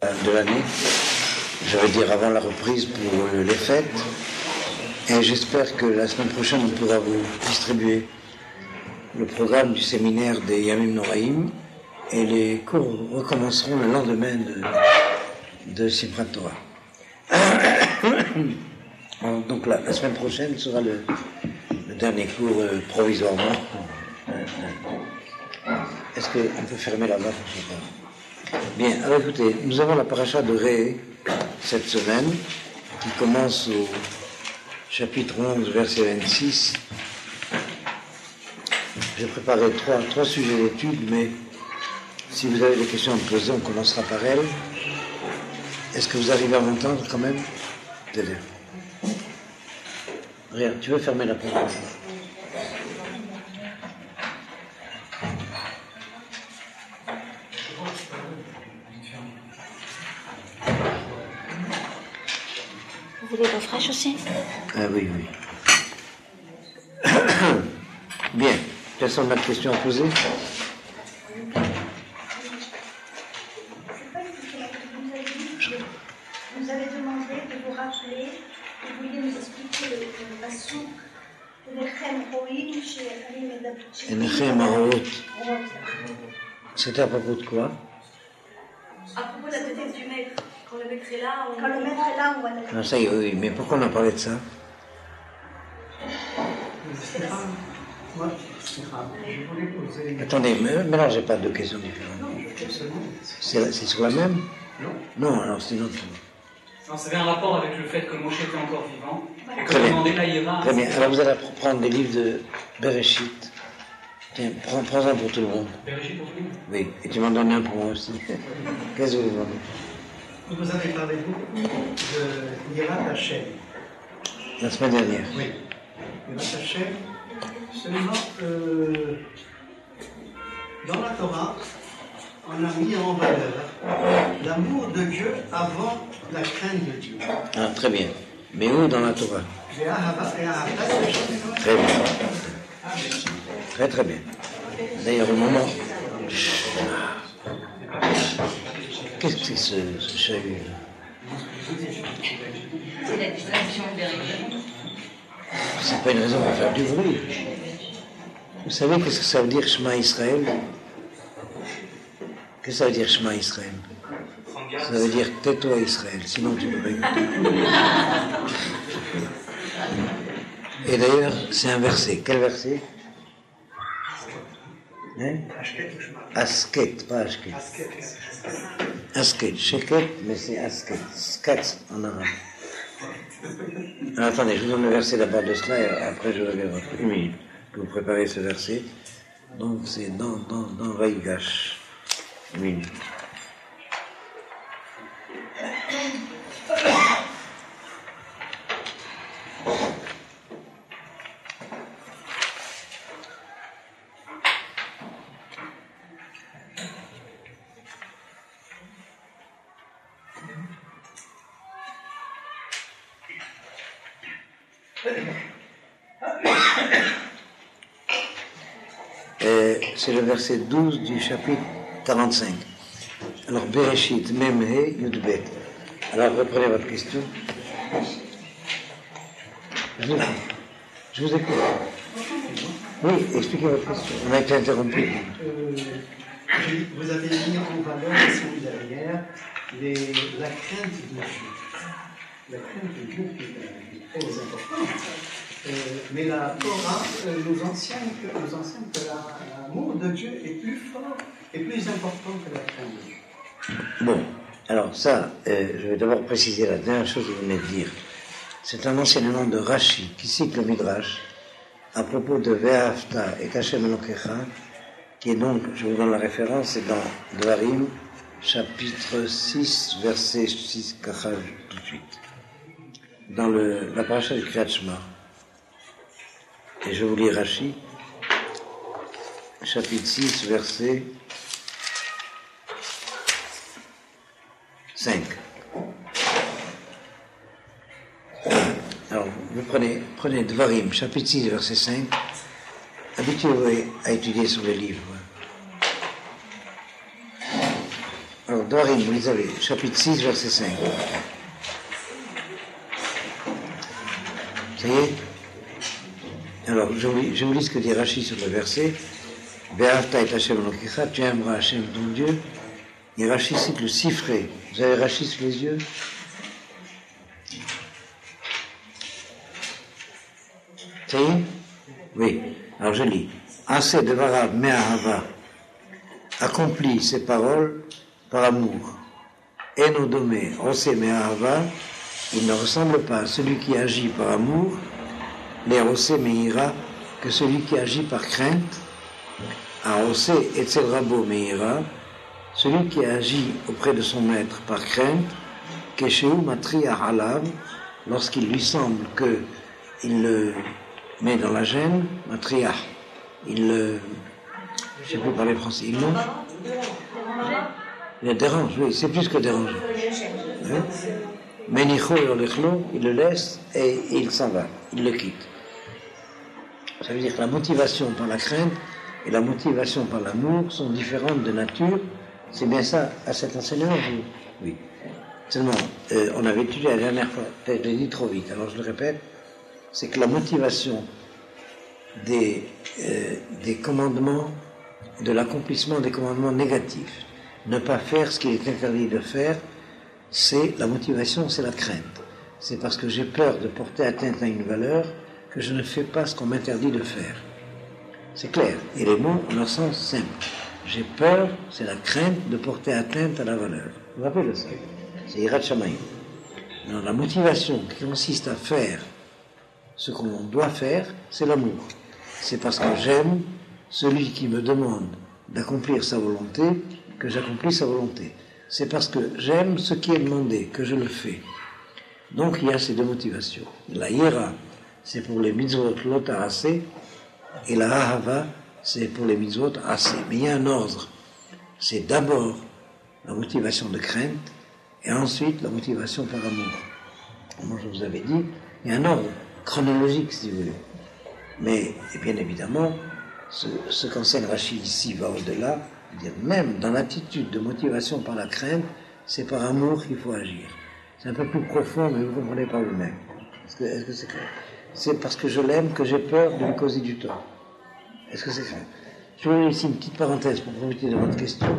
de l'année, je vais dire avant la reprise pour les fêtes, et j'espère que la semaine prochaine on pourra vous distribuer le programme du séminaire des Yamim Noraim, et les cours recommenceront le lendemain de Simchat Torah. Donc la semaine prochaine sera le dernier cours provisoirement. Est-ce qu'on peut fermer la voie? Bien, alors écoutez, nous avons la paracha de Ré cette semaine, qui commence au chapitre 11, verset 26. J'ai préparé trois sujets d'étude, mais si vous avez des questions à me poser, on commencera par elles. Est-ce que vous arrivez à m'entendre quand même? Désolé. Rien, tu veux fermer la porte? Vous voulez l'eau fraîche aussi? Oui. Bien. Personne n'a de questions à poser? Vous avez demandé de vous rappeler, vous vouliez nous expliquer le passouk Enechem Roim chez Ali Medabouchi. Enechem Roim. C'était à propos de quoi? À propos de la tête du maître. Quand le maître est là, on va le... Non, ça y est, oui, mais pourquoi on a parlé de ça? Attendez, ne mélangez pas deux questions différentes. C'est sur la même? Non, alors sinon... Non, ça avait un rapport avec le fait que Moshe était encore vivant. Et que Très bien. demandait l'Aïra. Très bien. Alors vous allez prendre des livres de Bereshit. Tiens, prends-en pour tout le monde. Bereshit pour tout le monde? Oui, et tu m'en donnes un pour moi aussi. Qu'est-ce que vous demandez? Vous avez parlé beaucoup de Yirat Hashem. La semaine dernière. Oui. Yirat Hashem. Seulement, dans la Torah, on a mis en valeur l'amour de Dieu avant la crainte de Dieu. Ah, très bien. Mais où dans la Torah? Très bien. Très bien. D'ailleurs, au moment... Qu'est-ce que c'est ce chahut? C'est la distraction derrière. C'est pas une raison pour faire du bruit. Vous savez qu'est-ce que ça veut dire Shema Israël? Qu'est-ce que ça veut dire Shema Israël? Ça veut dire tais-toi Israël, sinon tu peux pas écouter. Et d'ailleurs, c'est un verset. Quel verset? Asket, pas Ashket. Asket, Sheket, mais c'est Asket. Skat en arabe. Alors, attendez, je vous donne le verset d'abord de cela et après je reviendrai. Une minute pour préparer ce verset. Donc c'est dans Vaïgash. Une minute. C'est le verset 12 du chapitre 45. Alors, Bereshit, Mem He, Yud Bet. Alors, reprenez votre question. Je vous écoute. Oui, expliquez votre question. On a été interrompu. Vous avez mis en valeur la semaine dernière la crainte de Dieu. La crainte de Dieu qui est très importante. Mais la Torah nous enseigne que l'amour de Dieu est plus fort et plus important que la crainte de Dieu. Bon, alors ça, je vais d'abord préciser la dernière chose que vous venez de dire. C'est un enseignement de Rashi qui cite le Midrash à propos de Ve'ahavta et Hashem Elokecha, qui est donc, je vous donne la référence, c'est dans Dvarim, chapitre 6, verset 6, Kachal, tout de suite. Dans la paracha du Kriyat Shema. Et je vous lis Rashi, chapitre 6, verset 5. Alors, vous prenez Dvarim, chapitre 6, verset 5. Habituez-vous à étudier sur les livres. Alors, Dorim, vous les avez, chapitre 6, verset 5. Ça y est? Alors, je vous lis ce que dit Rashi sur le verset. Be'avta et Hashem Elokecha, tu aimeras Hashem ton Dieu. Et Rashi cite le Sifré. Vous avez Rashi sous les yeux? Ça y est? Oui. Alors je lis. Assez de Varav Me'ahava accomplit ses paroles par amour. Enodomé, Ose Me'ahava, il ne ressemble pas à celui qui agit par amour, les Ose Me'ira, que celui qui agit par crainte, à Ose Etzel Rabo Me'ira, celui qui agit auprès de son maître par crainte, Keshehu Matri Ahalav, lorsqu'il lui semble qu'il le met dans la gêne, Matriah, il le, je ne sais plus parler français, il le dérange, oui, c'est plus que déranger. Menicho et Olechlo, il le laisse et il s'en va, il le quitte. Ça veut dire que la motivation par la crainte et la motivation par l'amour sont différentes de nature. C'est bien ça, à cet enseignement? Oui. Seulement, on avait étudié la dernière fois, peut-être je l'ai dit trop vite, alors je le répète, c'est que la motivation des commandements, de l'accomplissement des commandements négatifs, ne pas faire ce qu'il est interdit de faire, c'est la motivation, c'est la crainte. C'est parce que j'ai peur de porter atteinte à une valeur que je ne fais pas ce qu'on m'interdit de faire. C'est clair. Et les mots ont leur sens simple. J'ai peur, c'est la crainte de porter atteinte à la valeur. Vous vous rappelez de ça? C'est Hirat Shamayim. Alors, la motivation qui consiste à faire ce qu'on doit faire, c'est l'amour. C'est parce que j'aime celui qui me demande d'accomplir sa volonté que j'accomplis sa volonté. C'est parce que j'aime ce qui est demandé que je le fais. Donc il y a ces deux motivations. La Yera, c'est pour les mitzvot lota assez, et la Ahava, c'est pour les mitzvot assez. Mais il y a un ordre. C'est d'abord la motivation de crainte, et ensuite la motivation par amour. Moi je vous avais dit, il y a un ordre chronologique si vous voulez. Mais bien évidemment, ce qu'enseigne Rachid ici va au-delà, dire même dans l'attitude de motivation par la crainte, c'est par amour qu'il faut agir. C'est un peu plus profond, mais vous ne comprenez pas vous-même. Est-ce que c'est clair? C'est parce que je l'aime que j'ai peur de lui causer du tort. Est-ce que c'est clair? Je vais ici une petite parenthèse pour profiter de votre question.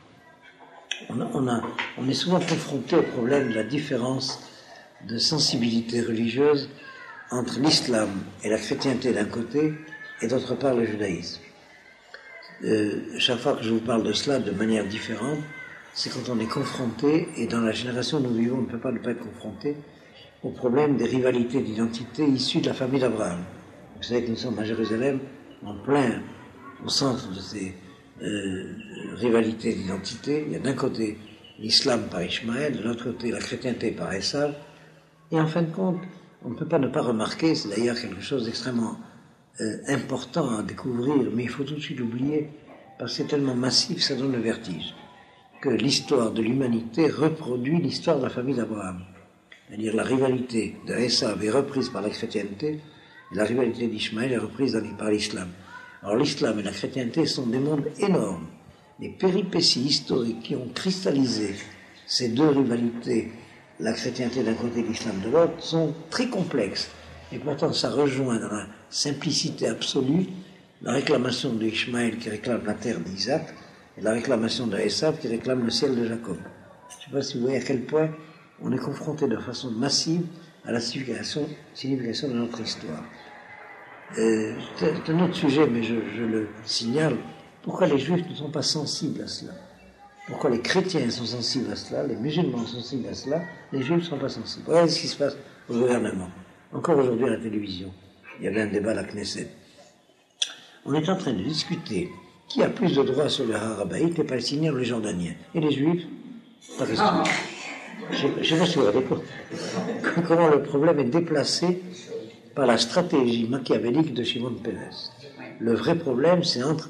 On est souvent confronté au problème de la différence de sensibilité religieuse entre l'islam et la chrétienté d'un côté et d'autre part le judaïsme. Chaque fois que je vous parle de cela de manière différente, c'est quand on est confronté, et dans la génération où nous vivons, on ne peut pas ne pas être confronté, au problème des rivalités d'identité issues de la famille d'Abraham. Vous savez que nous sommes à Jérusalem, en plein au centre de ces rivalités d'identité. Il y a d'un côté l'islam par Ishmaël, de l'autre côté la chrétienté par Esav, et en fin de compte, on ne peut pas ne pas remarquer, c'est d'ailleurs quelque chose d'extrêmement important à découvrir, mais il faut tout de suite l'oublier, parce que c'est tellement massif, ça donne le vertige, que l'histoire de l'humanité reproduit l'histoire de la famille d'Abraham. C'est-à-dire la rivalité de Esav est reprise par la chrétienté, et la rivalité d'Ishmaël est reprise par l'islam. Alors l'islam et la chrétienté sont des mondes énormes. Les péripéties historiques qui ont cristallisé ces deux rivalités, la chrétienté d'un côté et l'islam de l'autre, sont très complexes. Et pourtant, ça rejoint dans la simplicité absolue la réclamation de Ishmaël qui réclame la terre d'Isaac et la réclamation de Esav qui réclame le ciel de Jacob. Je ne sais pas si vous voyez à quel point on est confronté de façon massive à la signification de notre histoire. C'est un autre sujet, mais je le signale. Pourquoi les Juifs ne sont pas sensibles à cela? Pourquoi les chrétiens sont sensibles à cela? Les musulmans sont sensibles à cela? Les Juifs ne sont pas sensibles. Regardez ce qui se passe au gouvernement. Encore aujourd'hui à la télévision, il y avait un débat à la Knesset. On est en train de discuter qui a plus de droits sur le Har HaBayit, les Palestiniens ou les Jordaniens. Et les Juifs, pas question. Je ne sais pas si vous avez compris comment le problème est déplacé par la stratégie machiavélique de Shimon Peres. Le vrai problème, c'est entre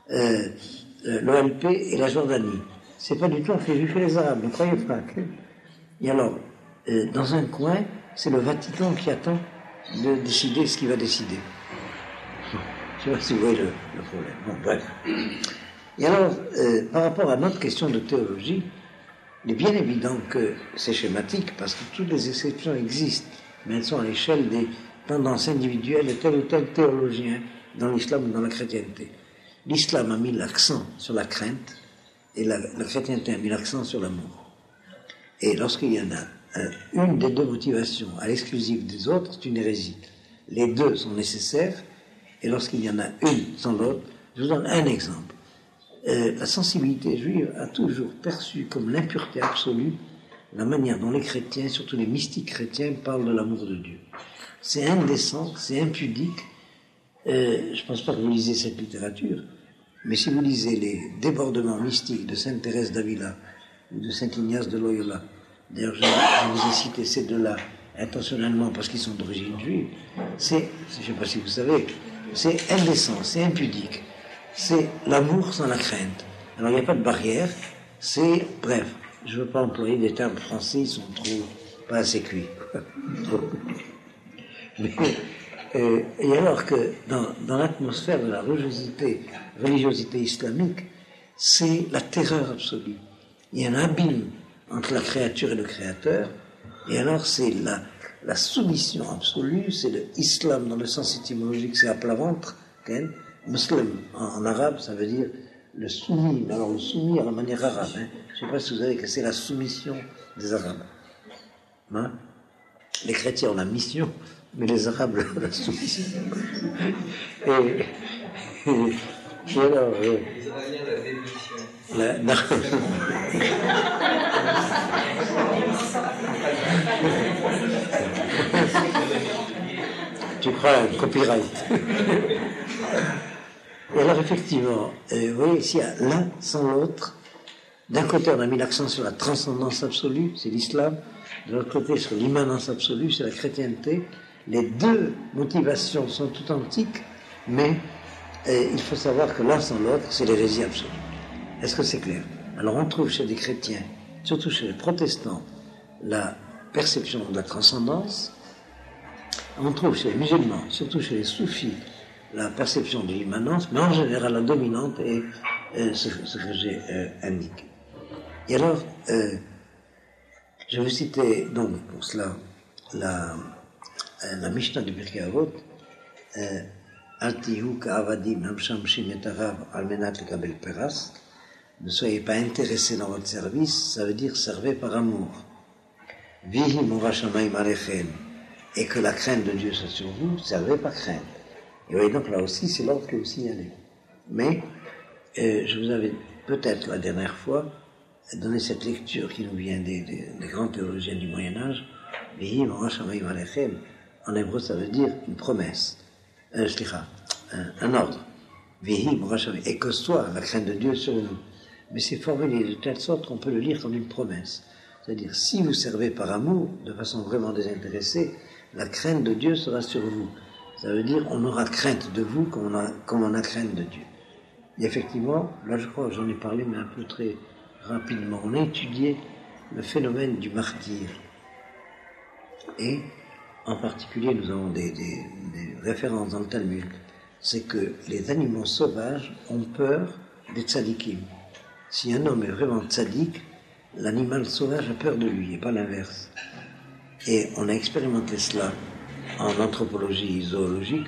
l'OLP et la Jordanie. C'est pas du tout entre les Juifs et les Arabes, ne croyez pas. Et alors, dans un coin, c'est le Vatican qui attend de décider ce qu'il va décider. Je ne sais pas si vous voyez le problème. Bon, bref. Et alors, par rapport à notre question de théologie, Il est bien évident que c'est schématique parce que toutes les exceptions existent, mais elles sont à l'échelle des tendances individuelles de tel ou tel théologien dans l'islam ou dans la chrétienté. L'islam a mis l'accent sur la crainte et la chrétienté a mis l'accent sur l'amour. Et lorsqu'il y en a une des deux motivations à l'exclusive des autres, c'est une hérésie. Les deux sont nécessaires et lorsqu'il y en a une sans l'autre, je vous donne un exemple. La sensibilité juive a toujours perçu comme l'impureté absolue la manière dont les chrétiens, surtout les mystiques chrétiens, parlent de l'amour de Dieu. C'est indécent, c'est impudique. Je ne pense pas que vous lisez cette littérature, mais si vous lisez les débordements mystiques de Sainte Thérèse d'Avila ou de Saint Ignace de Loyola, d'ailleurs je vous ai cité ces deux-là intentionnellement parce qu'ils sont d'origine juive, je ne sais pas si vous savez, c'est indécent, c'est impudique. C'est l'amour sans la crainte. Alors il n'y a pas de barrière, c'est, bref, je ne veux pas employer des termes français, ils sont pas assez cuits. Mais, et alors que dans l'atmosphère de la religiosité islamique, c'est la terreur absolue. Il y a un abîme entre la créature et le créateur, et alors c'est la soumission absolue, c'est l'islam dans le sens étymologique, c'est à plat ventre, muslim en arabe, ça veut dire le soumis, mais alors le soumis à la manière arabe. Je ne sais pas si vous savez que c'est la soumission des Arabes. Hein? Les chrétiens ont la mission, mais les Arabes ont la soumission. Et alors, les Iraniens, la démission. Non. Tu crois un copyright. Et alors effectivement, vous voyez, s'il y a l'un sans l'autre, d'un côté on a mis l'accent sur la transcendance absolue, c'est l'islam, de l'autre côté sur l'immanence absolue, c'est la chrétienté. Les deux motivations sont tout antiques, mais il faut savoir que l'un sans l'autre, c'est l'hérésie absolue. Est-ce que c'est clair? Alors on trouve chez les chrétiens, surtout chez les protestants, la perception de la transcendance. On trouve chez les musulmans, surtout chez les soufis, la perception de l'immanence, mais en général la dominante est ce que j'ai indiqué. Et alors, je vais citer donc pour cela la Mishnah du Pirkei Avot, Altihu ka'avadim hamshamshim et arav almenat lekabel peras. Ne soyez pas intéressés dans votre service, ça veut dire servez par amour. Vihi mora shamayim alechem, et que la crainte de Dieu soit sur vous, servez par crainte. Et voyez donc là aussi, c'est l'ordre que vous signalez. Mais je vous avais peut-être la dernière fois donné cette lecture qui nous vient des grands théologiens du Moyen-Âge. Vihi mora shamayim alechem, en hébreu ça veut dire une promesse. Un ordre. Vihi mora shamayim, et que soit la crainte de Dieu sur nous. Mais c'est formulé de telle sorte qu'on peut le lire comme une promesse. C'est-à-dire, si vous servez par amour, de façon vraiment désintéressée, la crainte de Dieu sera sur vous. Ça veut dire, on aura crainte de vous comme on a crainte de Dieu. Et effectivement, là je crois que j'en ai parlé, mais un peu très rapidement. On a étudié le phénomène du martyr. Et, en particulier, nous avons des références dans le Talmud. C'est que les animaux sauvages ont peur des tzadikim. Si un homme est vraiment tzaddik, l'animal sauvage a peur de lui, et pas l'inverse. Et on a expérimenté cela en anthropologie zoologique.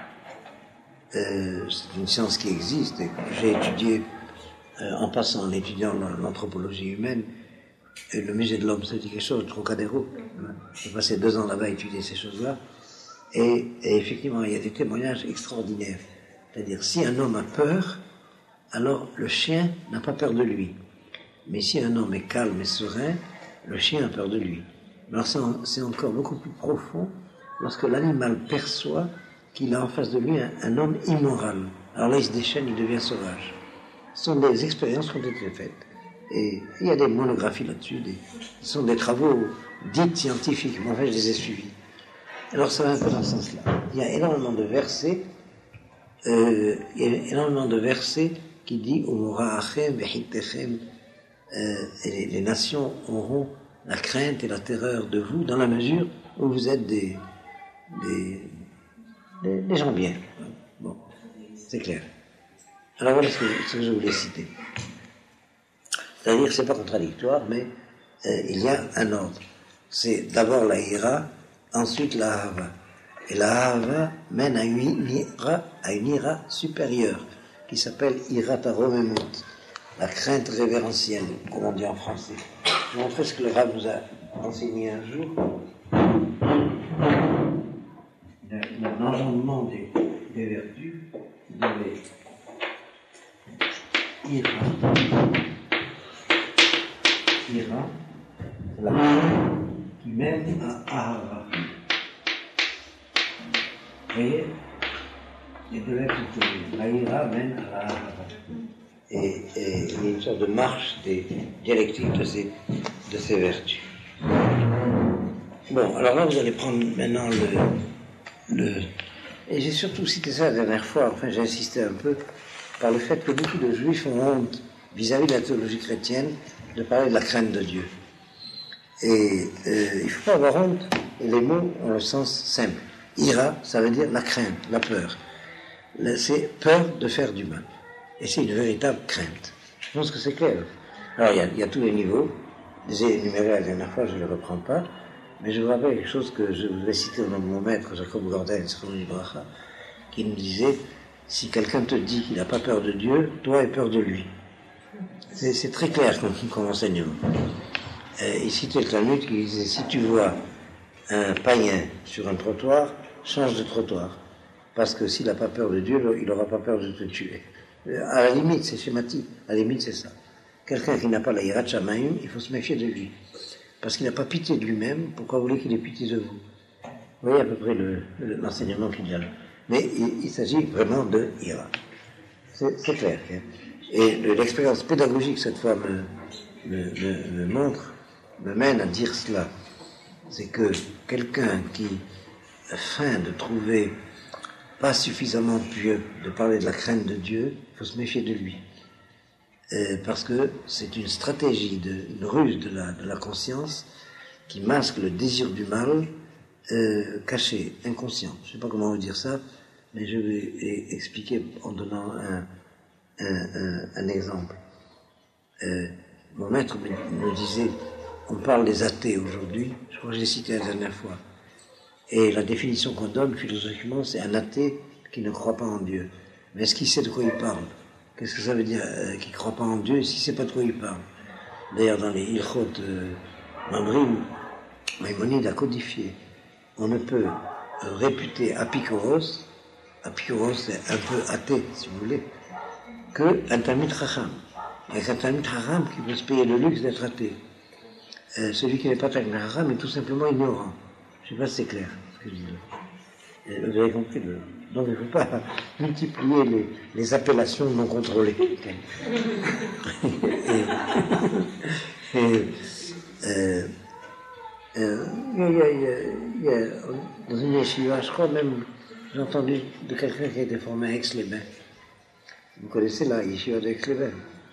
C'est une science qui existe, et j'ai étudié, en passant, en étudiant l'anthropologie humaine, et le musée de l'homme, c'était quelque chose de Trocadéro. J'ai passé 2 ans là-bas à étudier ces choses-là, et effectivement, il y a des témoignages extraordinaires. C'est-à-dire, si un homme a peur, alors le chien n'a pas peur de lui. Mais si un homme est calme et serein, le chien a peur de lui. Alors c'est encore beaucoup plus profond lorsque l'animal perçoit qu'il a en face de lui un homme immoral. Alors là, il se déchaîne, il devient sauvage. Ce sont des expériences qui ont été faites. Et il y a des monographies là-dessus. Ce sont des travaux dits scientifiques, mais en fait, je les ai suivis. Alors ça va un peu dans ce sens-là. Il y a énormément de versets qui dit les nations auront la crainte et la terreur de vous dans la mesure où vous êtes des gens bien. Bon, c'est clair. Alors voilà ce que je voulais citer. C'est-à-dire que ce n'est pas contradictoire, mais il y a un ordre. C'est d'abord la ira, ensuite la hava. Et la hava mène à une ira supérieure, qui s'appelle ira taromemut, la crainte révérentielle, comme on dit en français. Je vais montrer ce que le Rav nous a enseigné un jour. L'engendrement des vertus, vous avez ira, c'est la qui mène à ahava. Vous voyez, les deux lettres sont connues. La ira mène à la ahava. Et il y a une sorte de marche dialectique de ces vertus. Bon, alors là, vous allez prendre maintenant et j'ai surtout cité ça la dernière fois, enfin j'ai insisté un peu, par le fait que beaucoup de juifs ont honte vis-à-vis de la théologie chrétienne de parler de la crainte de Dieu. Et il ne faut pas avoir honte, et les mots ont le sens simple. Ira, ça veut dire la crainte, la peur. C'est peur de faire du mal. Et c'est une véritable crainte. Je pense que c'est clair. Alors il y a tous les niveaux, je les ai énumérés la dernière fois, je ne les reprends pas, mais je vous rappelle quelque chose que je vous ai cité au nom de mon maître, Jacob Gordel, qui nous disait, si quelqu'un te dit qu'il n'a pas peur de Dieu, toi aie peur de lui. C'est très clair comme enseignement. Il citait le Talmud qui disait, si tu vois un païen sur un trottoir, change de trottoir. Parce que s'il n'a pas peur de Dieu, il n'aura pas peur de te tuer. À la limite, c'est schématique. À la limite, c'est ça. Quelqu'un qui n'a pas la hirat shamayim, il faut se méfier de lui. Parce qu'il n'a pas pitié de lui-même, pourquoi vous voulez qu'il ait pitié de vous? Vous voyez à peu près l'enseignement qu'il y a là. Mais il s'agit vraiment de ira. C'est clair. Hein? Et l'expérience pédagogique, cette fois, me montre, me mène à dire cela. C'est que quelqu'un qui feint de trouver pas suffisamment pieux de parler de la crainte de Dieu, il faut se méfier de lui. Parce que c'est une stratégie, une ruse de la conscience qui masque le désir du mal caché, inconscient. Je ne sais pas comment vous dire ça, mais je vais expliquer en donnant un exemple. Mon maître me disait, on parle des athées aujourd'hui, je crois que je l'ai cité la dernière fois, et la définition qu'on donne philosophiquement, c'est un athée qui ne croit pas en Dieu. Mais est-ce qu'il sait de quoi il parle? Qu'est-ce que ça veut dire qu'il ne croit pas en Dieu s'il ne sait pas de quoi il parle? D'ailleurs, dans les Ilchot Mamrim, Maïmonide a codifié. On ne peut réputer Apikoros c'est un peu athée, si vous voulez, qu'un Talmid Chacham. Il n'y a qu'un Talmid Chacham qui peut se payer le luxe d'être athée. Celui qui n'est pas Talmid Chacham est tout simplement ignorant. Je ne sais pas si c'est clair, ce que je dis là. Vous avez compris donc il ne faut pas multiplier les appellations non contrôlées. Il y a dans une yeshiva, je crois même, j'ai entendu de quelqu'un qui a été formé à Aix-les-Bains. Vous connaissez la yeshiva d'Aix-les-Bains?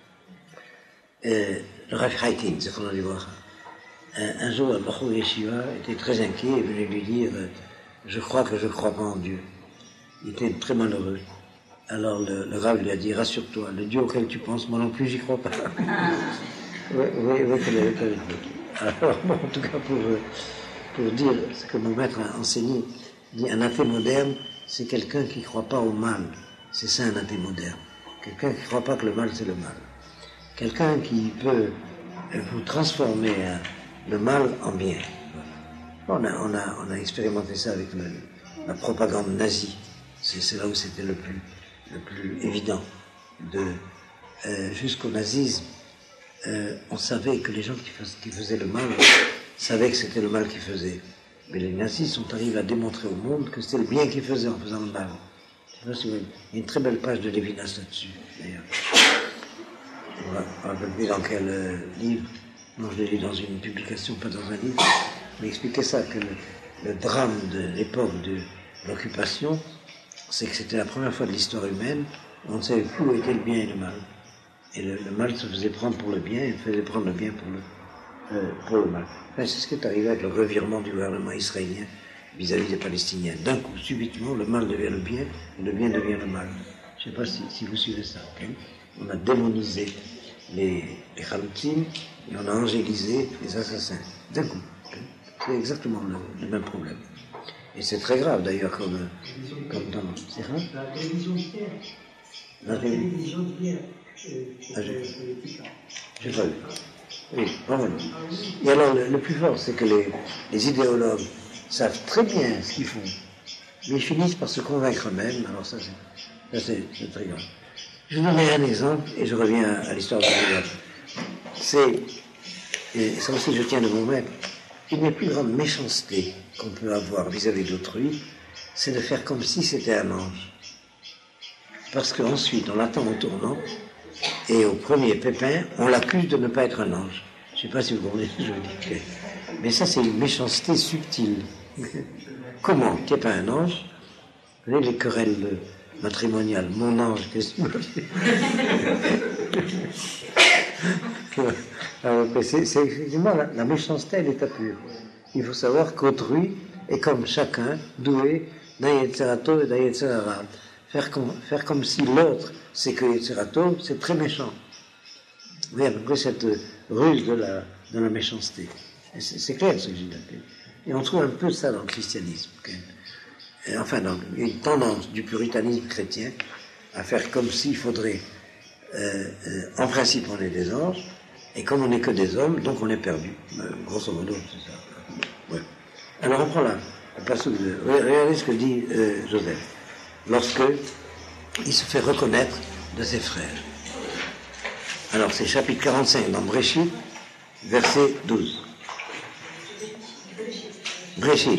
Le Rav Chaikin, c'est qu'on a dû voir. Un jour, le Bachou Yeshiva était très inquiet et venait lui dire je crois que je ne crois pas en Dieu. Il était très malheureux. Alors le Rav lui a dit rassure-toi, le Dieu auquel tu penses, moi non plus, j'y crois pas. Oui, alors, bon, en tout cas, pour dire ce que mon maître a enseigné, il dit un athée moderne, c'est quelqu'un qui ne croit pas au mal. C'est ça un athée moderne. Quelqu'un qui ne croit pas que le mal, c'est le mal. Quelqu'un qui peut vous transformer le mal en bien. On a expérimenté ça avec la propagande nazie. C'est là où c'était le plus évident. Jusqu'au nazisme, on savait que les gens qui faisaient le mal savaient que c'était le mal qu'ils faisaient. Mais les nazis sont arrivés à démontrer au monde que c'était le bien qu'ils faisaient en faisant le mal. Je sais pas si vous voyez. Il y a une très belle page de Lévinas là-dessus, d'ailleurs. On ne me rappelle plus dans quel livre. Non, je l'ai lu dans une publication, pas dans un livre. Mais expliquait ça, que le drame de l'époque de l'occupation, c'est que c'était la première fois de l'histoire humaine où on ne savait plus où était le bien et le mal. Et le mal se faisait prendre pour le bien et faisait prendre le bien pour le mal. Enfin, c'est ce qui est arrivé avec le revirement du gouvernement israélien vis-à-vis des Palestiniens. D'un coup, subitement, le mal devient le bien et le bien devient le mal. Je ne sais pas si vous suivez ça. Okay? On a démonisé les Khaloutim et on a angélisé les assassins. D'un coup. C'est exactement le même problème. Et c'est très grave d'ailleurs comme dans... C'est vrai ? La télévision d'hier. La télévision d'hier. J'ai pas vu. Oui, vraiment. Et alors le plus fort, c'est que les idéologues savent très bien ce qu'ils font, mais ils finissent par se convaincre eux-mêmes. Alors ça c'est très grave. Je vous donnerai un exemple et je reviens à l'histoire de Joseph. Et ça aussi je tiens de mon maître. Une des plus grandes méchancetés qu'on peut avoir vis-à-vis d'autrui, c'est de faire comme si c'était un ange. Parce qu'ensuite, on l'attend au tournant, et au premier pépin, on l'accuse de ne pas être un ange. Je ne sais pas si vous comprenez ce que je veux dire. Mais ça, c'est une méchanceté subtile. Comment ? Tu n'es pas un ange ? Vous voyez les querelles matrimoniales. Mon ange, qu'est-ce que tu veux dire ? C'est effectivement la méchanceté, elle est à pure. Il faut savoir qu'autrui est comme chacun, doué d'un Yetzerato et d'un Yetzerara. Faire comme si l'autre c'est que Yetzerato, c'est très méchant. Vous voyez à peu près cette ruse de la méchanceté. Et c'est clair ce que j'ai dit. Et on trouve un peu ça dans le christianisme. Et enfin, dans une tendance du puritanisme chrétien à faire comme s'il faudrait, en principe on est des anges, et comme on n'est que des hommes, donc on est perdu. Grosso modo, c'est ça. Ouais. Alors on prend là, regardez ce que dit Joseph, lorsque il se fait reconnaître de ses frères. Alors c'est chapitre 45 dans Bréchit, verset 12. Bréchit.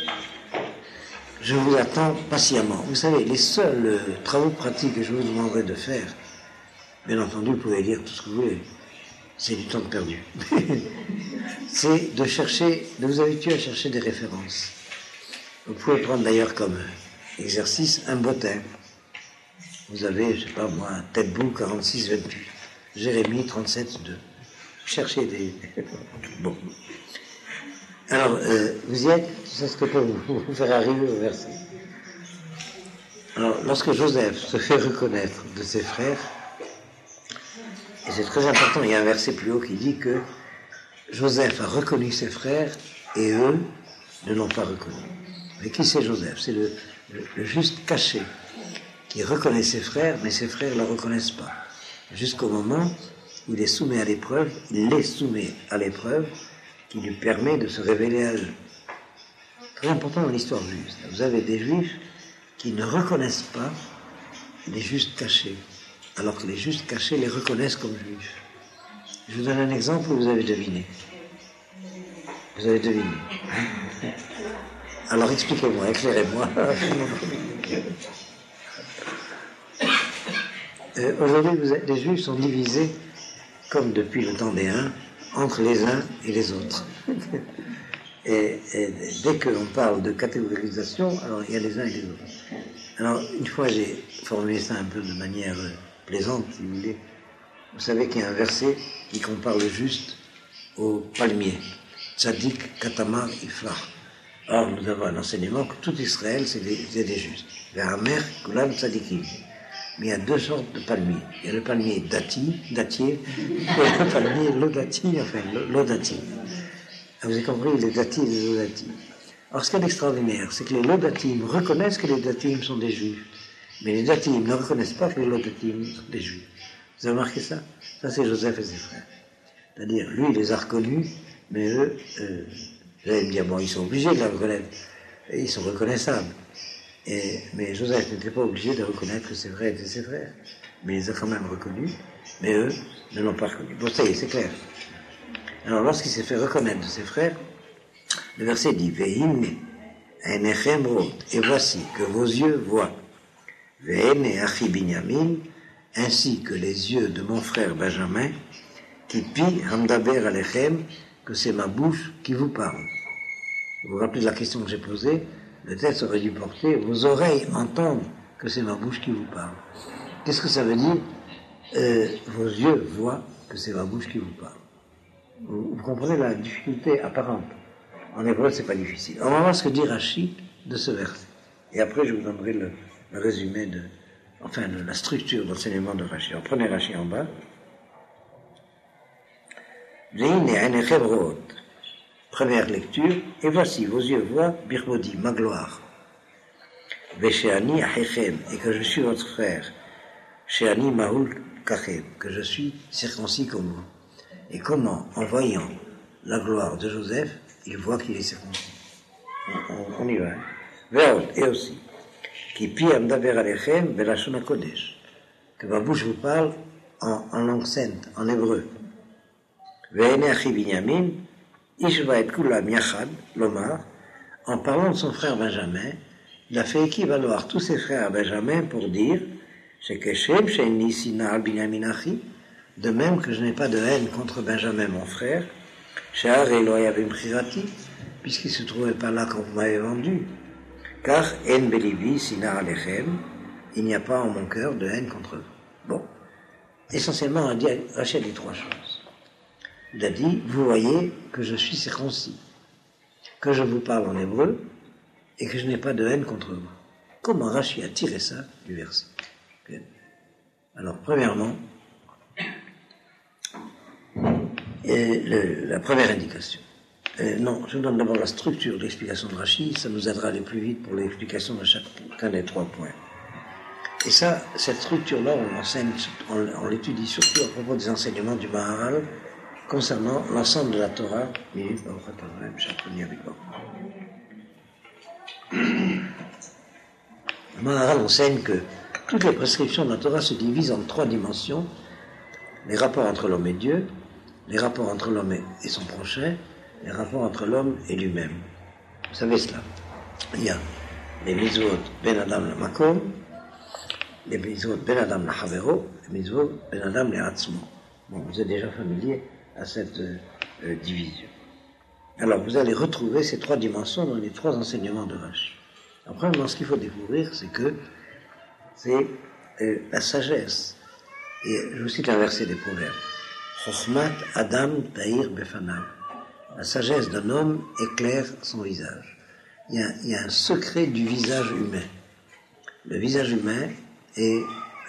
Je vous attends patiemment. Vous savez, les seuls travaux pratiques que je vous demanderai de faire, bien entendu, vous pouvez lire tout ce que vous voulez, c'est du temps perdu. C'est de vous habituer à chercher des références. Vous pouvez prendre d'ailleurs comme exercice un bottin. Vous avez, je sais pas moi, Tête-Bout 46, 28, Jérémie 37, 2. Cherchez des... Bon. Alors, vous y êtes, c'est ce que peut vous faire arriver au verset. Alors, lorsque Joseph se fait reconnaître de ses frères, et c'est très important, il y a un verset plus haut qui dit que Joseph a reconnu ses frères et eux ne l'ont pas reconnu. Mais qui c'est Joseph ? C'est le juste caché qui reconnaît ses frères, mais ses frères ne le reconnaissent pas. Jusqu'au moment où il les soumet à l'épreuve qui lui permet de se révéler à eux. Très important dans l'histoire juive. Vous avez des juifs qui ne reconnaissent pas les justes cachés, alors que les justes cachés les reconnaissent comme juifs. Je vous donne un exemple où vous avez deviné. Vous avez deviné. Alors expliquez-moi, éclairez-moi. Aujourd'hui, les juifs sont divisés, comme depuis le temps des Huns, entre les uns et les autres. Et dès qu'on parle de catégorisation, alors il y a les uns et les autres. Alors, une fois, j'ai formulé ça un peu de manière plaisante, si vous voulez. Vous savez qu'il y a un verset qui compare le juste au palmier. Tzadik, Katamar, Ifrah. Or, nous avons un enseignement que tout Israël, c'est des justes. Vers la mer, Kulam, Tzadikim. Mais il y a deux sortes de palmiers. Il y a le palmier dattier, et le palmier lodati. Vous avez compris, les dati et les lodati. Alors, ce qu'il y a d'extraordinaire, c'est que les lodatim reconnaissent que les datim sont des juifs. Mais les datim ne reconnaissent pas que les lodatim sont des juifs. Vous avez remarqué ça ? Ça, c'est Joseph et ses frères. C'est-à-dire, lui, il les a reconnus, mais eux, vous allez me dire, bon, ils sont obligés de la reconnaître. Et ils sont reconnaissables. Mais Joseph n'était pas obligé de reconnaître que ses frères étaient ses frères. Mais il les a quand même reconnus, mais eux ne l'ont pas reconnu. Bon, ça y est, c'est clair. Alors, lorsqu'il s'est fait reconnaître de ses frères, le verset dit, Ve'hine, einechem rot, et voici que vos yeux voient, Ve'hene achi Binyamin, ainsi que les yeux de mon frère Benjamin, qui pi hamdaber alechem, que c'est ma bouche qui vous parle. Vous vous rappelez de la question que j'ai posée? Le texte aurait dû porter, vos oreilles entendent que c'est ma bouche qui vous parle. Qu'est-ce que ça veut dire? Vos yeux voient que c'est ma bouche qui vous parle. Vous comprenez la difficulté apparente. En hébreu, c'est pas difficile. On va voir ce que dit Rashi de ce verset. Et après, je vous donnerai le résumé la structure d'enseignement de Rashi. Alors, prenez Rashi en bas. Première lecture, et voici, vos yeux voient, Birmodi, ma gloire. Veshéani Achechem, et que je suis votre frère. Sheani Mahul Kachem, que je suis circoncis comme vous. Et comment, en voyant la gloire de Joseph, il voit qu'il est circoncis. On y va. Et aussi, qui pire m'daber alechem belashon hakodesh, que ma bouche vous parle en langue sainte, en hébreu. Ve'ene achi Binyamin, ishva et kulam yachad, l'omar, en parlant de son frère Benjamin, il a fait équivaloir tous ses frères à Benjamin pour dire, shekeshem she'eni sina al Binyamin achi, de même que je n'ai pas de haine contre Benjamin mon frère, she'ar Eloya b'mchirati, puisqu'il ne se trouvait pas là quand vous m'avez vendu. Car en belivi sina alechem, il n'y a pas en mon cœur de haine contre eux. Bon, essentiellement, Rachel dit trois choses. Il a dit, vous voyez que je suis circoncis, que je vous parle en hébreu, et que je n'ai pas de haine contre vous. Comment Rachel a tiré ça du verset? Alors, premièrement, la première indication. Non, je vous donne d'abord la structure de l'explication de Rashi, ça nous aidera à aller plus vite pour l'explication de chacun des trois points. Et ça, cette structure-là, on l'étudie surtout à propos des enseignements du Maharal concernant l'ensemble de la Torah. Le Maharal enseigne que toutes les prescriptions de la Torah se divisent en trois dimensions: les rapports entre l'homme et Dieu, les rapports entre l'homme et son prochain, les rapports entre l'homme et lui-même. Vous savez cela. Il y a les mitzvot ben adam la makom, les mitzvot ben adam la havero, les mitzvot ben adam la atzmo. Bon, vous êtes déjà familier à cette division. Alors, vous allez retrouver ces trois dimensions dans les trois enseignements de Rashi. Alors, premièrement, ce qu'il faut découvrir, c'est que c'est la sagesse. Et je vous cite un verset des Proverbes. Chochmat Adam Tahir Befanav. La sagesse d'un homme éclaire son visage. Il y a un secret du visage humain. Le visage humain est,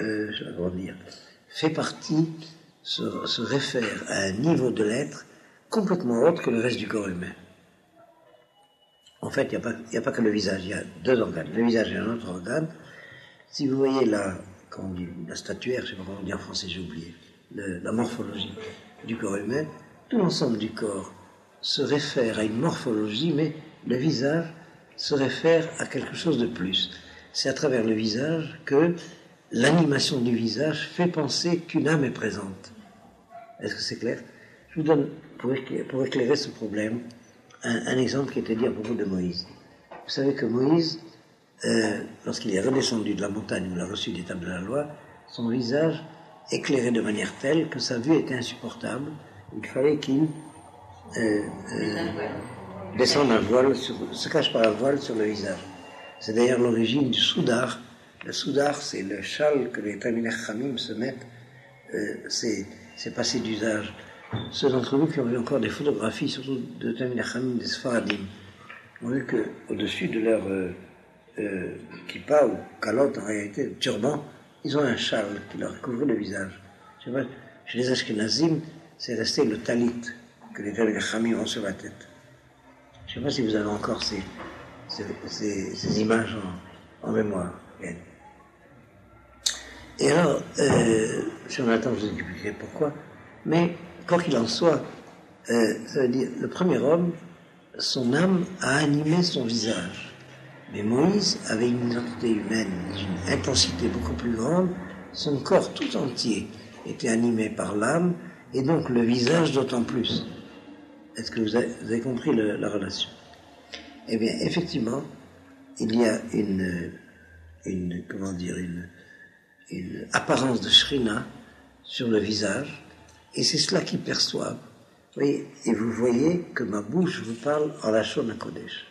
fait partie, se réfère à un niveau de l'être complètement autre que le reste du corps humain. En fait, il n'y a pas que le visage, il y a deux organes. Le visage est un autre organe. Si vous voyez la statuaire, je ne sais pas comment on dit en français, j'ai oublié, la morphologie du corps humain, tout l'ensemble du corps se réfère à une morphologie, mais le visage se réfère à quelque chose de plus. C'est à travers le visage que l'animation du visage fait penser qu'une âme est présente. Est-ce que c'est clair? Je vous donne, pour éclairer ce problème, un exemple qui était dit à propos de Moïse. Vous savez que Moïse, lorsqu'il est redescendu de la montagne où il a reçu les tables de la loi, son visage éclairait de manière telle que sa vue était insupportable. Il fallait qu'il descende un voile, se cache par un voile sur le visage. C'est d'ailleurs l'origine du soudar. Le soudar, c'est le châle que les Talmidei Chachamim se mettent. C'est passé d'usage. Ceux d'entre vous qui ont vu encore des photographies, surtout de Talmidei Chachamim, des Sfaradim, ont vu qu'au-dessus de leur kippa ou calotte, en réalité, turban, ils ont un châle qui leur couvre le visage. Je sais pas, chez les Ashkenazim, c'est resté le talit que les Talmidei Chachamim ont sur la tête. Je ne sais pas si vous avez encore ces images en mémoire. Et alors, si on a le temps, je vous expliquerai pourquoi. Mais, quoi qu'il en soit, ça veut dire, le premier homme, son âme a animé son visage. Mais Moïse avait une identité humaine, une intensité beaucoup plus grande. Son corps tout entier était animé par l'âme, et donc le visage d'autant plus. Est-ce que vous avez compris la relation? Eh bien, effectivement, il y a une apparence de shrina sur le visage, et c'est cela qu'ils perçoivent. Vous voyez, et vous voyez que ma bouche vous parle en lashon hakodesh.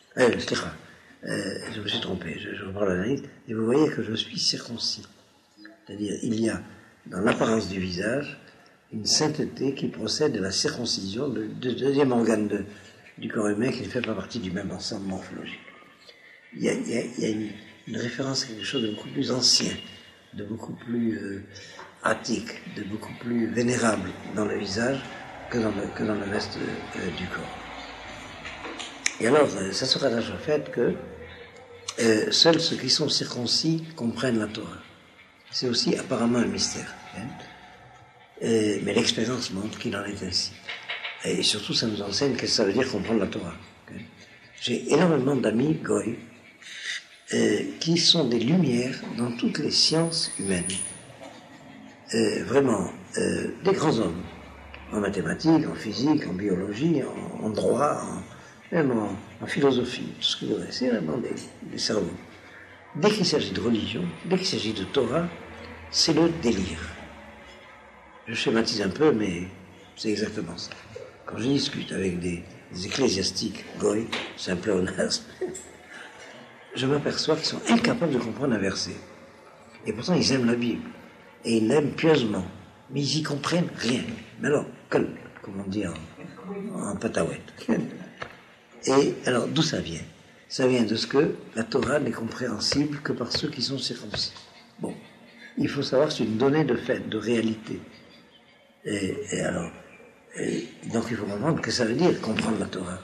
Je me suis trompé, je reprends l'analyse, et vous voyez que je suis circoncis. C'est-à-dire, il y a dans l'apparence du visage une sainteté qui procède de la circoncision du deuxième organe du corps humain qui ne fait pas partie du même ensemble morphologique. Il y a une référence à quelque chose de beaucoup plus ancien, de beaucoup plus attique, de beaucoup plus vénérable dans le visage que dans le reste du corps. Et alors, ça se rattache au fait que seuls ceux qui sont circoncis comprennent la Torah. C'est aussi apparemment un mystère. Hein. Mais l'expérience montre qu'il en est ainsi. Et surtout, ça nous enseigne qu'est-ce que ça veut dire comprendre la Torah. Hein. J'ai énormément d'amis goy qui sont des lumières dans toutes les sciences humaines. Vraiment, des grands hommes, en mathématiques, en physique, en biologie, en droit, même en philosophie, tout ce que vous voulez. C'est vraiment des cerveaux. Dès qu'il s'agit de religion, dès qu'il s'agit de Torah, c'est le délire. Je schématise un peu, mais c'est exactement ça. Quand je discute avec des ecclésiastiques goy, c'est un pléonasme, je m'aperçois qu'ils sont incapables de comprendre un verset. Et pourtant, ils aiment la Bible. Et ils l'aiment pieusement. Mais ils y comprennent rien. Mais alors, comme on dit en pataouette. Et alors, d'où ça vient? Ça vient de ce que la Torah n'est compréhensible que par ceux qui sont circoncis. Bon, il faut savoir que c'est une donnée de fait, de réalité. Et alors, donc il faut comprendre que ça veut dire comprendre la Torah.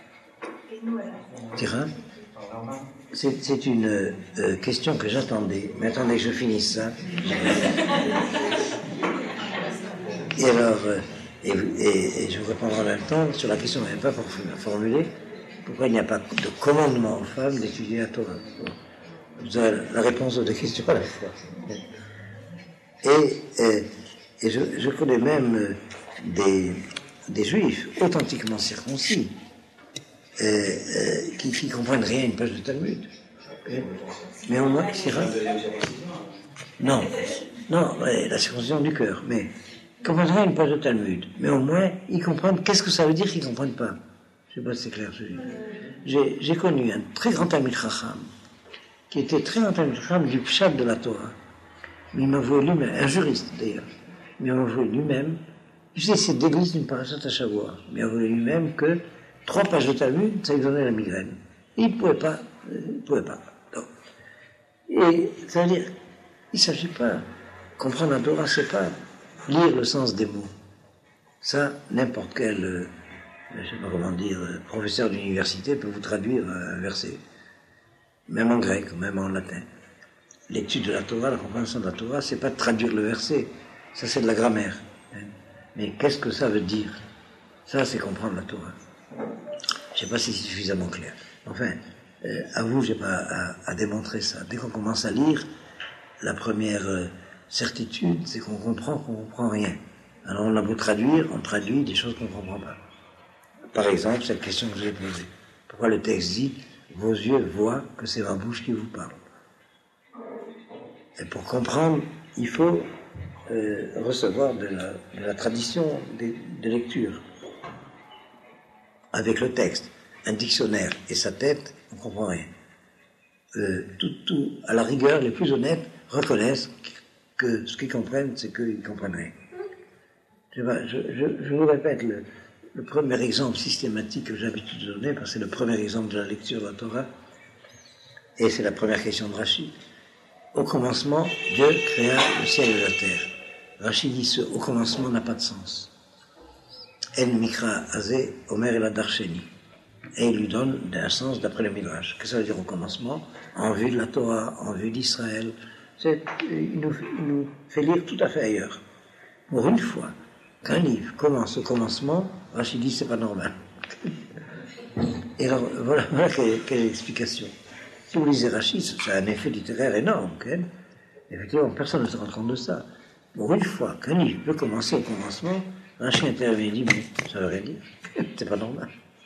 Tira? C'est une question que j'attendais. Mais attendez, je finisse ça. Et alors, et je vous répondrai en même temps sur la question que je n'avais pas formulée. Pourquoi il n'y a pas de commandement aux femmes d'étudier la Torah? Vous avez la réponse aux deux questions à la fois. Et je connais même des juifs authentiquement circoncis qui comprennent rien à une page de Talmud. Mais au moins, non, la circoncision du cœur, mais ils comprennent rien à une page de Talmud. Mais au moins, ils comprennent qu'est-ce que ça veut dire qu'ils ne comprennent pas. Je ne sais pas si c'est clair. J'ai connu un très grand Talmid Chacham, qui était très grand Talmid Chacham du Pshat de la Torah. Mais il m'a avoué lui-même, un juriste d'ailleurs, mais il m'a avoué lui-même, c'est d'église d'une parachat à Shavuot, mais il m'a avoué lui-même que 3 pages de Talmud, ça lui donnait la migraine. Et il ne pouvait pas. Donc. Et ça veut dire, il ne s'agit pas. Comprendre la Torah, c'est pas lire le sens des mots. Ça, n'importe quel, je ne sais pas comment dire, professeur d'université peut vous traduire un verset. Même en grec, même en latin. L'étude de la Torah, la compréhension de la Torah, c'est pas de traduire le verset. Ça, c'est de la grammaire. Mais qu'est-ce que ça veut dire? Ça, c'est comprendre la Torah. Je ne sais pas si c'est suffisamment clair. Enfin, à vous, je n'ai pas à démontrer ça. Dès qu'on commence à lire, la première certitude, c'est qu'on comprend rien. Alors on a beau traduire, on traduit des choses qu'on ne comprend pas. Par exemple, cette question que je vous ai posée. Pourquoi le texte dit « Vos yeux voient que c'est ma bouche qui vous parle ». Et pour comprendre, il faut recevoir de la tradition de lecture. Avec le texte, un dictionnaire et sa tête, on ne comprend rien. À la rigueur, les plus honnêtes reconnaissent que ce qu'ils comprennent, c'est qu'ils ne comprennent rien. Je vous répète, le premier exemple systématique que j'ai l'habitude de donner, parce que c'est le premier exemple de la lecture de la Torah, et c'est la première question de Rashi. Au commencement, Dieu créa le ciel et la terre. Rashi dit ce au commencement n'a pas de sens. En mikra azé omer el adarsheni. Et il lui donne un sens d'après le Midrash. Qu'est-ce que ça veut dire au commencement? En vue de la Torah, en vue d'Israël. Il nous fait lire tout à fait ailleurs. Pour une fois qu'un livre commence au commencement, Rashi dit c'est pas normal. Et alors, voilà quelle est l'explication. Si vous lisez Rashi, ça a un effet littéraire énorme. Okay? Effectivement, personne ne se rend compte de ça. Pour une fois qu'un livre peut commencer au commencement, Rashi intervient et dit mais ça veut rien dire. C'est pas normal.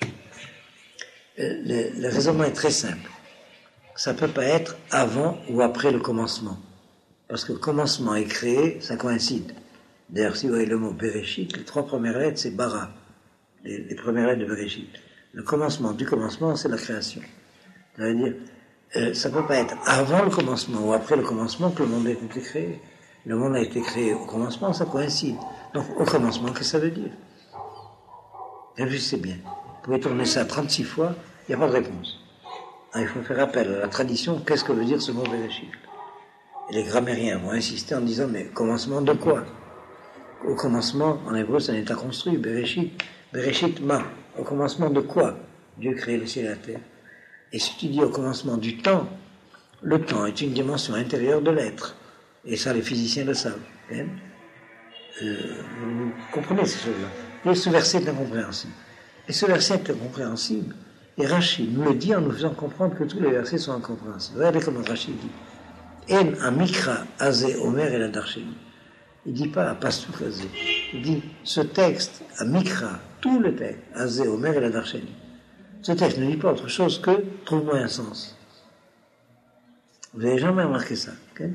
Le raisonnement est très simple. Ça ne peut pas être avant ou après le commencement. Parce que le commencement est créé, ça coïncide. D'ailleurs, si vous voyez le mot Bereshit, les 3 premières lettres, c'est Bara. Les premières lettres de Bereshit. Le commencement du commencement, c'est la création. Ça veut dire, ça ne peut pas être avant le commencement ou après le commencement que le monde a été créé. Le monde a été créé au commencement, ça coïncide. Donc, au commencement, qu'est-ce que ça veut dire? Réfléchissez bien. Vous pouvez tourner ça 36 fois, il n'y a pas de réponse. Alors, il faut faire appel à la tradition, qu'est-ce que veut dire ce mot Bereshit? Et les grammairiens vont insister en disant, mais commencement de quoi? Au commencement, en hébreu, c'est un état construit, Bereshit. Bereshit ma. Au commencement de quoi Dieu crée le ciel et la terre. Et si tu dis au commencement du temps, le temps est une dimension intérieure de l'être. Et ça, les physiciens le savent. Hein? Vous comprenez ces choses-là. Et ce verset est incompréhensible. Et ce verset est incompréhensible. Et Rashi nous le dit en nous faisant comprendre que tous les versets sont incompréhensibles. Regardez comment Rashi dit. En amikra azé omer el adarsheni. Il ne dit pas pasuk azé. Il dit ce texte, amikra, tout le texte, azé omer el adarsheni. Ce texte ne dit pas autre chose que trouve-moi un sens. Vous n'avez jamais remarqué ça. Okay?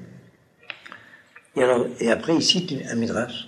Et après, il cite un midrash,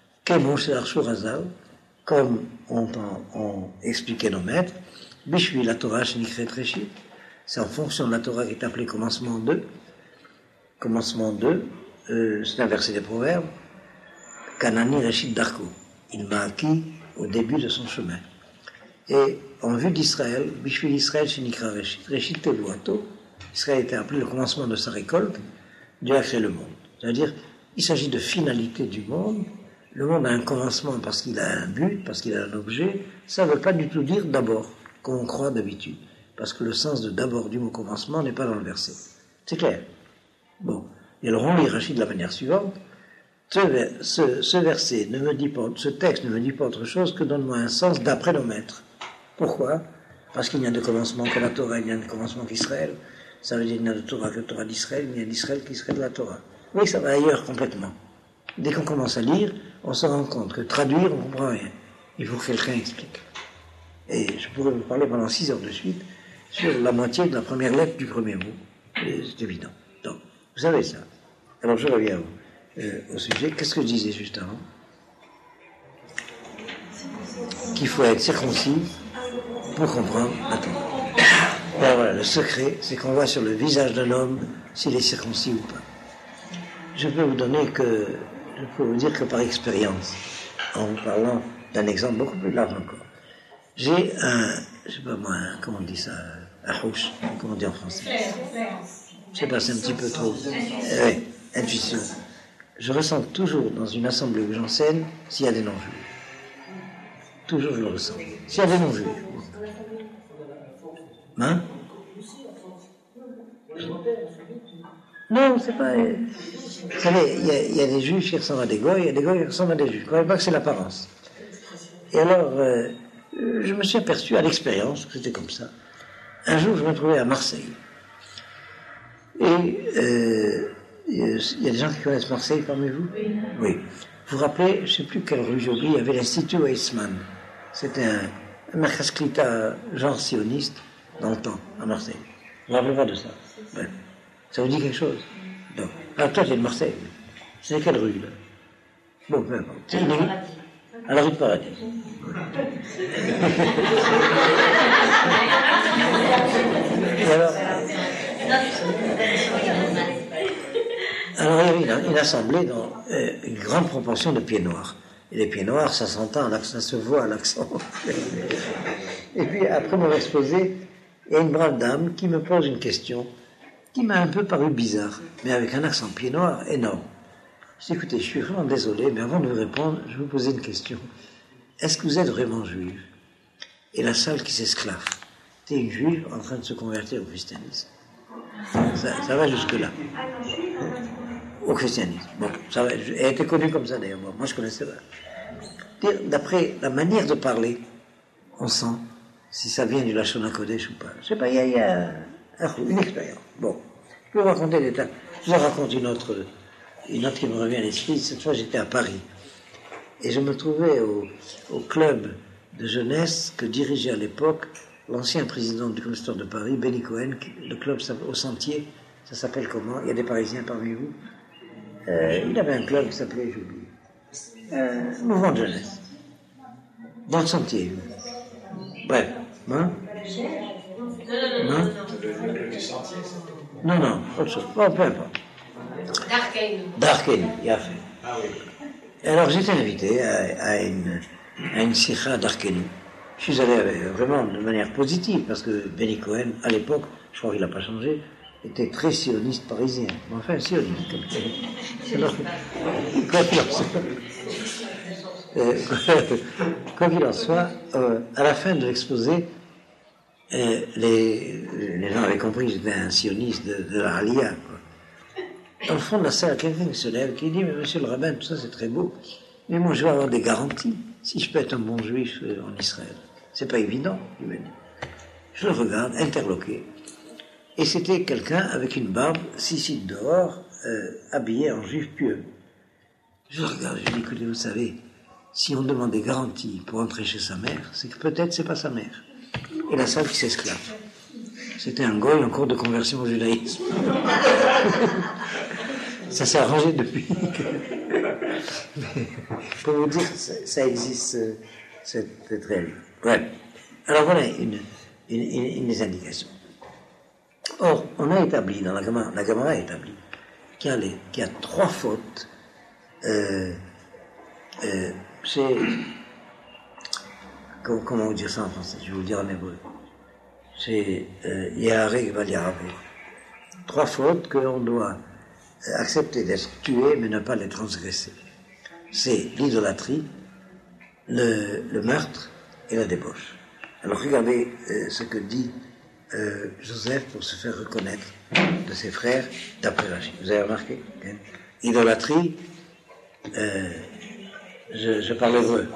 comme on expliquait nos maîtres, Bishvi la Torah shenikret Reshit, c'est en fonction de la Torah qui est appelée commencement 2. Commencement 2, c'est un verset des Proverbes. Kanani Reshit Darko, il m'a acquis au début de son chemin. Et en vue d'Israël, Bishvi l'Israël shenikra Reshit, Reshit Tevuato, Israël était appelé le commencement de sa récolte, Dieu a créé le monde. C'est-à-dire, il s'agit de finalité du monde. Le monde a un commencement parce qu'il a un but, parce qu'il a un objet. Ça ne veut pas du tout dire d'abord, comme on croit d'habitude. Parce que le sens de d'abord du mot commencement n'est pas dans le verset. C'est clair. Bon. Et alors on lit Rashi de la manière suivante. Ce verset ne me dit pas, ce texte ne me dit pas autre chose que donne-moi un sens d'après nos maîtres. Pourquoi? Parce qu'il n'y a de commencement que la Torah, il n'y a de commencement qu'Israël. Ça veut dire qu'il n'y a de Torah que la Torah d'Israël, il n'y a d'Israël qu'Israël de la Torah. Oui, ça va ailleurs complètement. Dès qu'on commence à lire, on se rend compte que traduire, on ne comprend rien. Il faut que quelqu'un explique. Et je pourrais vous parler pendant 6 heures de suite sur la moitié de la première lettre du premier mot. C'est évident. Donc, vous savez ça. Alors, je reviens au sujet. Qu'est-ce que je disais juste avant? Qu'il faut être circoncis pour comprendre la Torah. Alors voilà, le secret, c'est qu'on voit sur le visage d'un homme s'il est circoncis ou pas. Je peux vous dire que par expérience, en vous parlant d'un exemple beaucoup plus large encore. J'ai je sais pas moi, comment on dit ça, un houch, comment on dit en français? Je sais pas, c'est un petit peu trop. Oui, intuition. Je ressens toujours dans une assemblée où j'enseigne s'il y a des non-juifs. Toujours je le ressens. S'il y a des non-juifs. Hein? Non, c'est pas. Vous savez, il y a des juifs qui ressemblent à des goïs, il y a des goïs qui ressemblent à des juifs. Je ne crois pas que c'est l'apparence. Et alors, je me suis aperçu à l'expérience que c'était comme ça. Un jour, je me trouvais à Marseille. Et il y a des gens qui connaissent Marseille parmi vous? Oui. Vous vous rappelez, je ne sais plus quelle rue j'ai oublié, il y avait l'Institut Weizmann. C'était un merkasklita genre sioniste dans le temps, à Marseille. Vous ne vous rappelez pas de ça? Ouais. Ça vous dit quelque chose? Donc, alors toi, tu es de Marseille. C'est quelle rue, là? Bon, peu importe. C'est une rue. À la rue de Paradis. Et alors il y avait une assemblée dans une grande proportion de pieds noirs. Et les pieds noirs, ça s'entend, ça se voit à l'accent. Et puis, après mon exposé, il y a une brave dame qui me pose une question qui m'a un peu paru bizarre, mais avec un accent pied noir énorme. Je dis, écoutez, je suis vraiment désolé, mais avant de vous répondre, je vais vous poser une question. Est-ce que vous êtes vraiment juive? Et la salle qui s'esclaffe. T'es une juive en train de se convertir au christianisme. Ça va jusque-là. Au christianisme. Bon, ça va. Elle était connue comme ça d'ailleurs. Moi, je connaissais pas. D'après la manière de parler, on sent si ça vient du Lachon HaKodesh ou pas. Je sais pas, il y a une expérience. Bon, je peux vous raconter des tas. Je vous raconte une autre qui me revient à l'esprit. Cette fois, j'étais à Paris. Et je me trouvais au club de jeunesse que dirigeait à l'époque l'ancien président du consistoire de Paris, Benny Cohen. Le club au Sentier, ça s'appelle comment? Il y a des Parisiens parmi vous. Il avait un club qui s'appelait, j'ai oublié, Mouvement de jeunesse. Dans le Sentier. Bref. Hein? Non, autre chose. Bon, peu importe. Darkenu, il a fait. Ah oui. Et alors j'étais invité à une sikha d'Arkenu. Je suis allé vraiment de manière positive, parce que Benny Cohen, à l'époque, je crois qu'il n'a pas changé, était très sioniste parisien. Enfin, sioniste, comme ça. Alors, Quoi qu'il en soit, à la fin de l'exposé, les gens avaient compris que j'étais un sioniste de la Halia. Dans le fond de la salle, quelqu'un qui se lève, qui dit, mais monsieur le rabbin, tout ça c'est très beau, mais moi je veux avoir des garanties, si je peux être un bon juif en Israël. C'est pas évident, il me dit. Je le regarde, interloqué. Et c'était quelqu'un avec une barbe, 6 sites dehors, habillé en juif pieux. Je le regarde, je lui dis, écoutez, vous savez, si on demande des garanties pour entrer chez sa mère, c'est que peut-être c'est pas sa mère. Et la salle qui s'esclave. C'était un goy en cours de conversion au judaïsme. Ça s'est arrangé depuis. Pour vous dire, ça existe, cette réalité. Ouais. Alors voilà une des indications. Or, on a établi, dans la Gemara a établi, qu'il y a 3 fautes comment vous dire ça en français? Je vais vous le dire en hébreu. C'est Yahare Val Yaravo. 3 fautes que l'on doit accepter d'être tué, mais ne pas les transgresser. C'est l'idolâtrie, le meurtre et la débauche. Alors regardez ce que dit Joseph pour se faire reconnaître de ses frères d'après Rachid. Vous avez remarqué? Idolâtrie, je parle hébreu.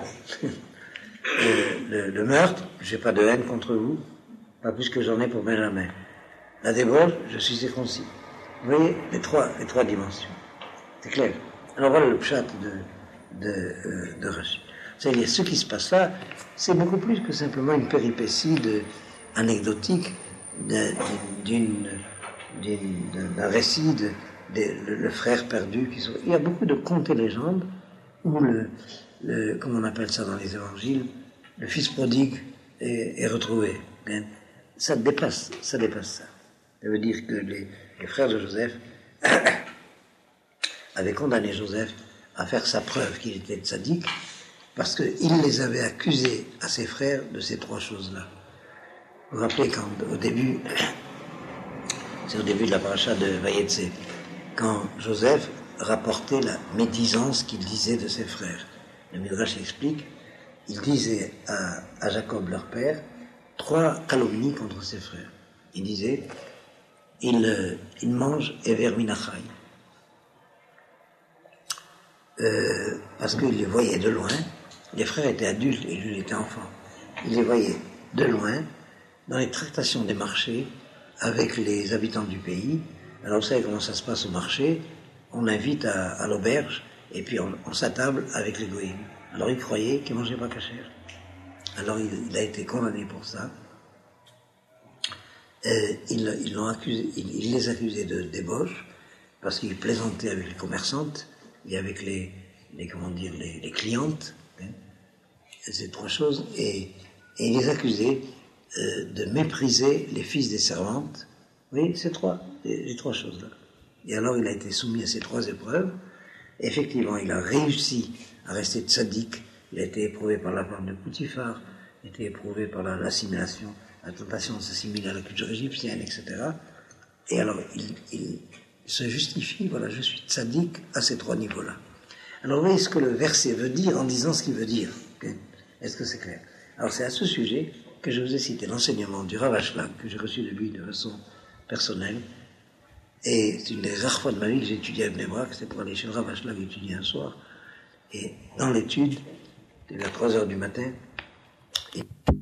Le meurtre, je n'ai pas de haine contre vous, pas plus que j'en ai pour Benjamin. La débauche, je suis circoncis. Vous voyez les trois dimensions. C'est clair. Alors voilà le pshat de Rachid. C'est-à-dire, ce qui se passe là, c'est beaucoup plus que simplement une péripétie anecdotique d'un récit le frère perdu. Il y a beaucoup de contes et légendes où comment on appelle ça dans les évangiles, le fils prodigue est retrouvé. Ça dépasse ça. Ça veut dire que les frères de Joseph avaient condamné Joseph à faire sa preuve qu'il était tzaddik, parce qu'il les avait accusés à ses frères de ces 3 choses-là. Vous vous rappelez au début de la paracha de Vayetse, quand Joseph rapportait la médisance qu'il disait de ses frères. Le Midrash explique, il disait à Jacob, leur père, 3 calomnies contre ses frères. Il disait, il mange Ever Minachai. Parce qu'il les voyait de loin. Les frères étaient adultes et lui était enfant. Il les voyait de loin dans les tractations des marchés avec les habitants du pays. Alors vous savez comment ça se passe au marché? On invite à l'auberge et puis on s'attable avec les goïms. Alors il croyait qu'il mangeait pas cachère. Alors il a été condamné pour ça. Ils les accusaient de débauche parce qu'ils plaisantaient avec les commerçantes et avec les clientes, ces 3 choses, et ils les accusaient de mépriser les fils des servantes. Oui, ces 3 choses-là. Et alors il a été soumis à ces 3 épreuves. Effectivement, il a réussi à rester tzaddik. Il a été éprouvé par la part de Poutifar, il a été éprouvé par l'assimilation, la tentation de s'assimiler à la culture égyptienne, etc. Et alors, il se justifie, voilà, je suis tzaddik à ces 3 niveaux-là. Alors, vous voyez ce que le verset veut dire en disant ce qu'il veut dire. Okay. Est-ce que c'est clair? Alors, c'est à ce sujet que je vous ai cité l'enseignement du Rav Ashlag, que j'ai reçu de lui de façon personnelle. Et c'est une des rares fois de ma vie que j'ai étudié à Bnei Brak, c'était pour aller chez le Rav Ashlag étudier un soir. Et dans l'étude, c'était vers 3 heures du matin, et